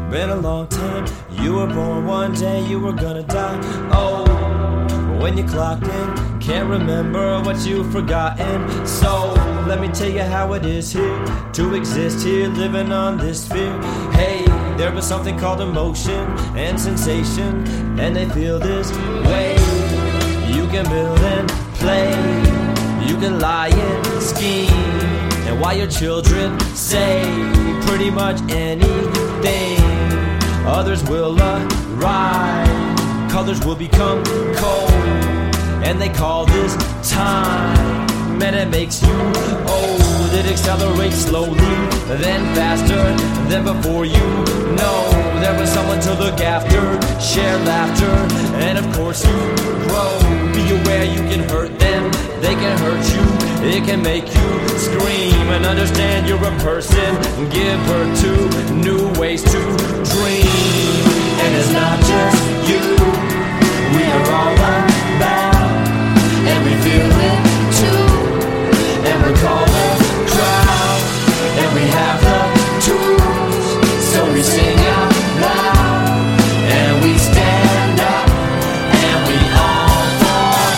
Been a long time. You were born one day, you were gonna die. Oh, when you clocked in, can't remember what you've forgotten. So let me tell you how it is here to exist here, living on this sphere. Hey, there was something called emotion and sensation, and they feel this way. You can build and play, you can lie and scheme, and while your children say pretty much anything, others will arrive, colors will become cold, and they call this time, and it makes you old. It accelerates slowly, then faster, then before you know, there was someone to look after, share laughter, and of course you grow. Be aware you can hurt them, they can hurt you, it can make you scream, and understand you're a person, give birth to new ways to dream. And it's not just you, we are all about, and we feel it too, and we call the crowd, and we have the tools, so we sing out loud, and we stand up, and we all fall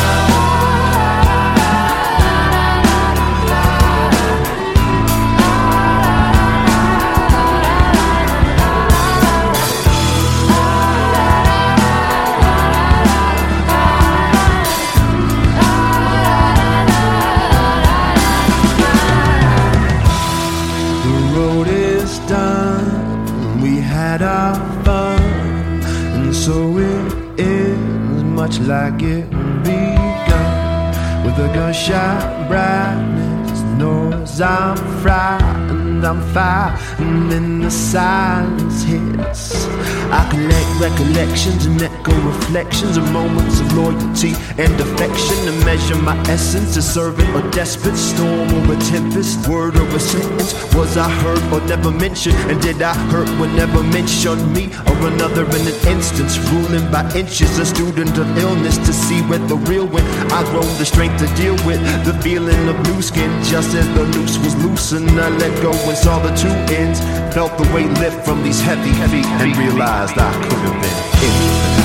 our fun, and so it is much like it begun. With a gunshot brightness, knows I'm frightened, I'm fire, and then the silence hits. I collect recollections and echo reflections of moments of loyalty and affection, to measure my essence, a servant or despot, storm or a tempest, word or a sentence. Was I hurt or never mentioned? And did I hurt whenever mentioned me or another in an instance? Ruling by inches, a student of illness, to see where the real went. I grow the strength to deal with the feeling of new skin, just as the noose was loosened. I let go and saw the two ends, felt the weight lift from these heavy feet, and realized I could have been anything.